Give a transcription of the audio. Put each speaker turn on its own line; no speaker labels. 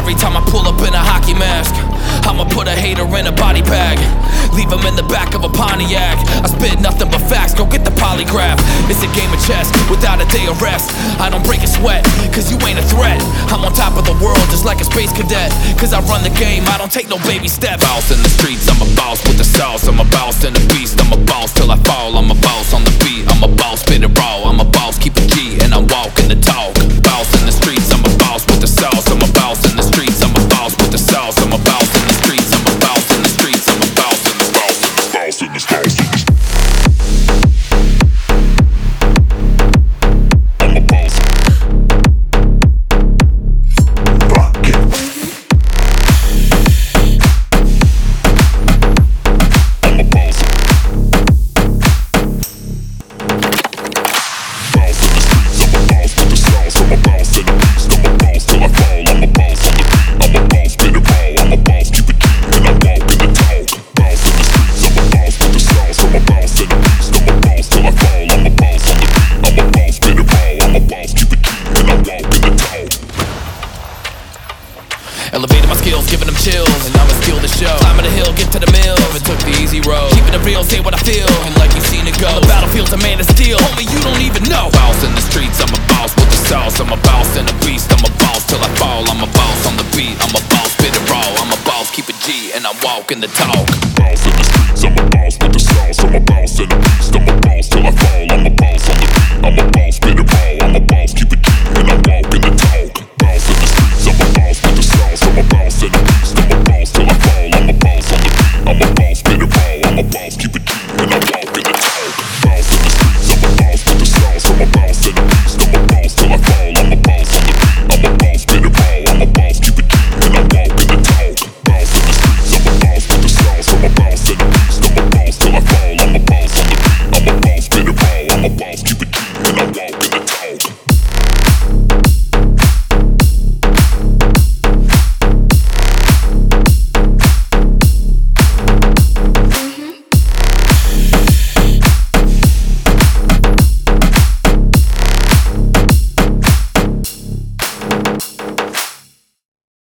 every time I pull up in a hockey mask. I'ma put a hater in a body bag, leave him in the back of a Pontiac. I spit nothing but facts, go get the polygraph. It's a game of chess without a day of rest. I don't break a sweat, cause you ain't a threat. I'm on top of the world just like a space cadet, cause I run the game, I don't take no baby steps. Boss in the streets, I'm a boss with the sauce. I'm a boss in the beast, I'm a boss till I fall. I'm a boss on the beat, I'm a boss, spit it raw. I'm a boss, keep it G, and I'm walking the talk. Boss in the streets, I'm a boss with the sauce. I'm a boss in the streets, I'm a boss with the sauce. I'm a boss in the streets, I'm a boss in the streets, I'm a boss in the boss in the boss in the boss in the elevating my skills, giving them chills, and I'ma steal the show. Climbing the hill, get to the mill, never took the easy road. Keeping it real, say what I feel, and like you seen it go. On the battlefield's a man of steel, homie, you don't even know. Boss in the streets, I'm a boss with the sauce. I'm a boss in the beast, I'm a boss till I fall. I'm a boss on the beat, I'm a boss, spit it raw. I'm a boss, keep it G, and I'm walking the talk. Boss in the streets, I'm a boss with the sauce. I'm a boss in the beast, I'm a boss till I fall. I'm a boss on the beat, I'm a boss.